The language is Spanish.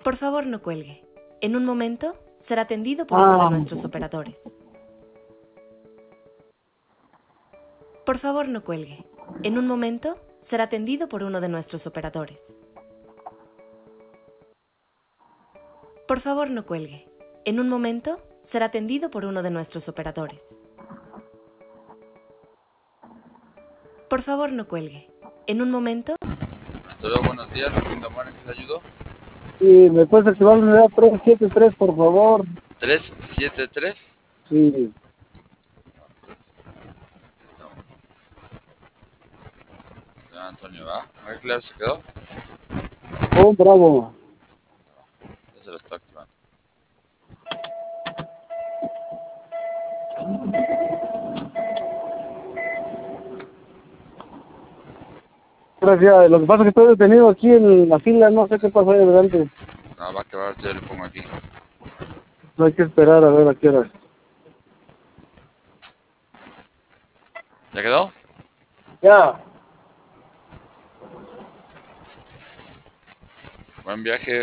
Por favor, no cuelgue. En un momento será atendido por uno de nuestros operadores. Por favor, no cuelgue. En un momento será atendido por uno de nuestros operadores. Por favor, no cuelgue. En un momento será atendido por uno de nuestros operadores. Por favor, no cuelgue. En un momento... Hola, buenos días, Linda Mar, ¿en qué le ayudo? Sí, ¿me puedes activar la unidad 373, por favor? 373. Sí. Señor Antonio, ¿va? A ver, claro, se quedó. Oh, bravo. Ya se lo está activando. Gracias. Lo que pasa es que estoy detenido aquí en la fila, no sé qué pasó ahí adelante. No, va a quedar, yo le pongo aquí. No hay que esperar a ver a qué hora. ¿Ya quedó? Ya. Buen viaje.